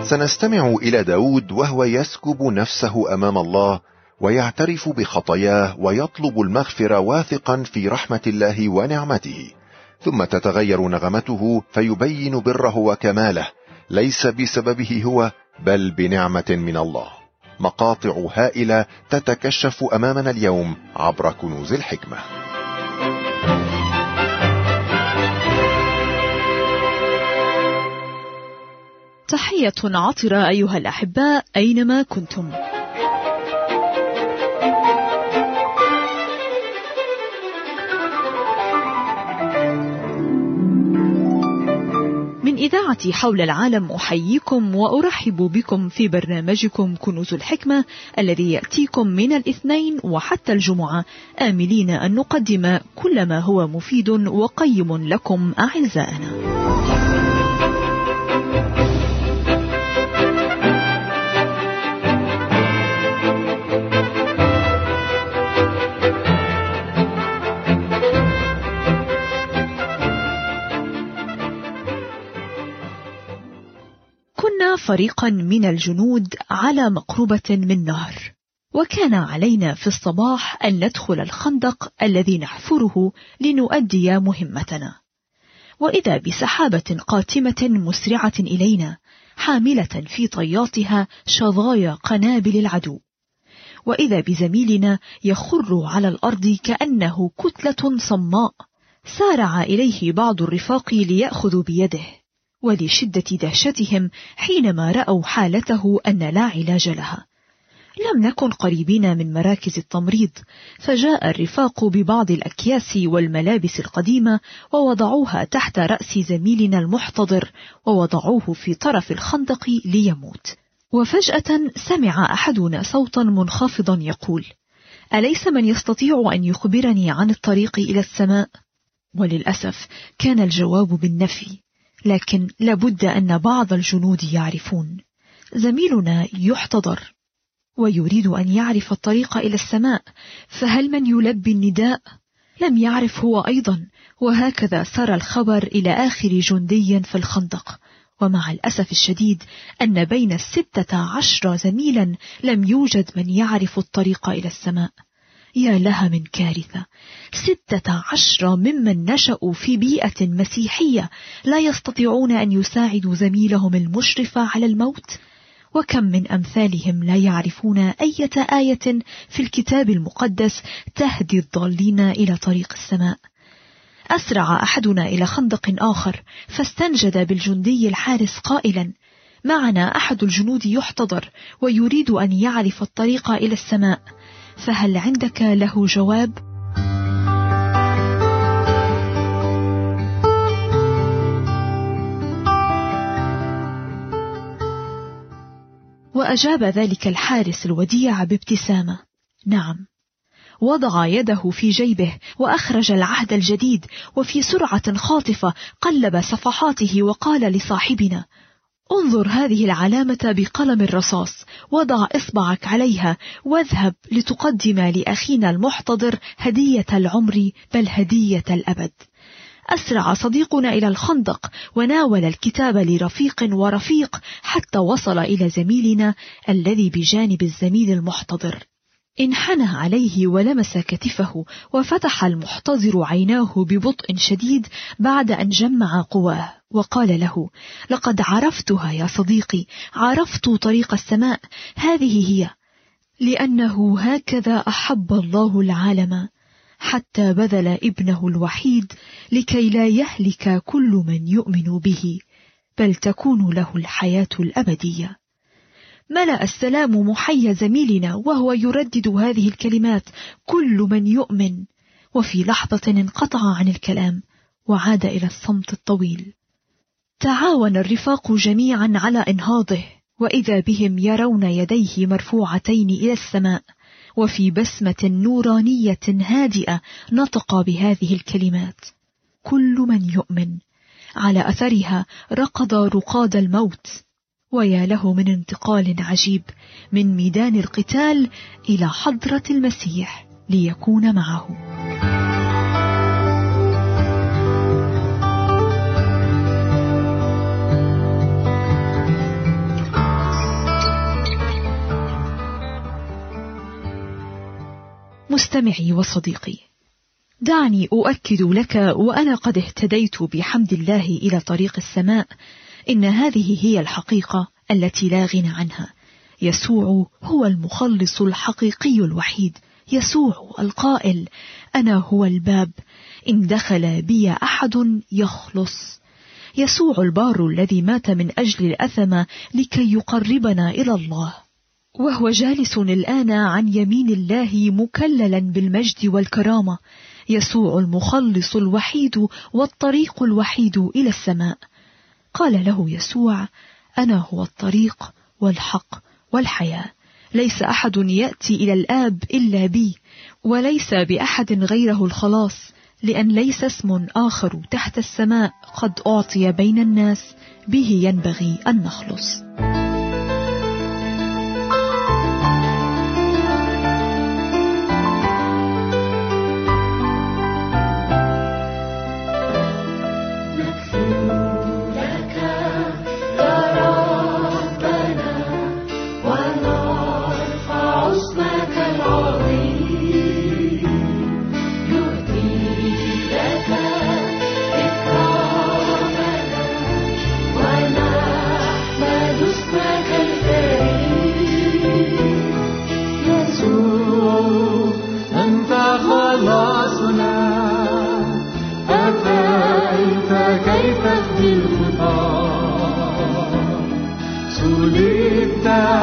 سنستمع إلى داود وهو يسكب نفسه أمام الله ويعترف بخطاياه ويطلب المغفرة واثقا في رحمة الله ونعمته، ثم تتغير نغمته فيبين بره وكماله، ليس بسببه هو بل بنعمة من الله. مقاطع هائلة تتكشف أمامنا اليوم عبر كنوز الحكمة. تحية عطرة أيها الأحباء أينما كنتم. من إذاعة حول العالم أحييكم وأرحب بكم في برنامجكم كنوز الحكمة الذي يأتيكم من الاثنين وحتى الجمعة، آملين أن نقدم كل ما هو مفيد وقيم لكم أعزائنا. كنا فريقا من الجنود على مقربة من نهر، وكان علينا في الصباح أن ندخل الخندق الذي نحفره لنؤدي مهمتنا، وإذا بسحابة قاتمة مسرعة إلينا حاملة في طياتها شظايا قنابل العدو، وإذا بزميلنا يخر على الأرض كأنه كتلة صماء. سارع إليه بعض الرفاق ليأخذوا بيده، ولشدة دهشتهم حينما رأوا حالته أن لا علاج لها. لم نكن قريبين من مراكز التمريض، فجاء الرفاق ببعض الأكياس والملابس القديمة ووضعوها تحت رأس زميلنا المحتضر، ووضعوه في طرف الخندق ليموت. وفجأة سمع أحدنا صوتا منخفضا يقول: أليس من يستطيع أن يخبرني عن الطريق إلى السماء؟ وللأسف كان الجواب بالنفي، لكن لابد أن بعض الجنود يعرفون. زميلنا يحتضر ويريد أن يعرف الطريق إلى السماء، فهل من يلبي النداء؟ لم يعرف هو أيضا، وهكذا سار الخبر إلى آخر جندي في الخندق. ومع الأسف الشديد أن بين 16 زميلا لم يوجد من يعرف الطريق إلى السماء. يا لها من كارثة، 16 ممن نشأوا في بيئة مسيحية لا يستطيعون أن يساعدوا زميلهم المشرف على الموت. وكم من أمثالهم لا يعرفون أي آية في الكتاب المقدس تهدي الضالين إلى طريق السماء. أسرع أحدنا إلى خندق آخر فاستنجد بالجندي الحارس قائلا: معنا أحد الجنود يحتضر ويريد أن يعرف الطريق إلى السماء، فهل عندك له جواب؟ وأجاب ذلك الحارس الوديع بابتسامة: نعم. وضع يده في جيبه وأخرج العهد الجديد، وفي سرعة خاطفة قلب صفحاته وقال لصاحبنا: انظر هذه العلامة بقلم الرصاص، وضع إصبعك عليها واذهب لتقدم لأخينا المحتضر هدية العمر، بل هدية الأبد. أسرع صديقنا إلى الخندق وناول الكتاب لرفيق ورفيق حتى وصل إلى زميلنا الذي بجانب الزميل المحتضر. انحنى عليه ولمس كتفه، وفتح المحتضر عيناه ببطء شديد بعد أن جمع قواه، وقال له: لقد عرفتها يا صديقي، عرفت طريق السماء، هذه هي، لأنه هكذا أحب الله العالم حتى بذل ابنه الوحيد لكي لا يهلك كل من يؤمن به، بل تكون له الحياة الأبدية. ملأ السلام محيا زميلنا وهو يردد هذه الكلمات: كل من يؤمن. وفي لحظة انقطع عن الكلام وعاد إلى الصمت الطويل. تعاون الرفاق جميعا على إنهاضه، وإذا بهم يرون يديه مرفوعتين إلى السماء، وفي بسمة نورانية هادئة نطق بهذه الكلمات: كل من يؤمن. على أثرها ركض رقاد الموت، ويا له من انتقال عجيب من ميدان القتال إلى حضرة المسيح ليكون معه. مستمعي وصديقي، دعني أؤكد لك وأنا قد اهتديت بحمد الله إلى طريق السماء، إن هذه هي الحقيقة التي لا غنى عنها. يسوع هو المخلص الحقيقي الوحيد، يسوع القائل: أنا هو الباب، إن دخل بي أحد يخلص. يسوع البار الذي مات من أجل الأثم لكي يقربنا إلى الله، وهو جالس الآن عن يمين الله مكللا بالمجد والكرامة. يسوع المخلص الوحيد والطريق الوحيد إلى السماء. قال له يسوع: أنا هو الطريق والحق والحياة، ليس أحد يأتي إلى الآب إلا بي، وليس بأحد غيره الخلاص، لأن ليس اسم آخر تحت السماء قد أعطي بين الناس به ينبغي أن نخلص. سلبت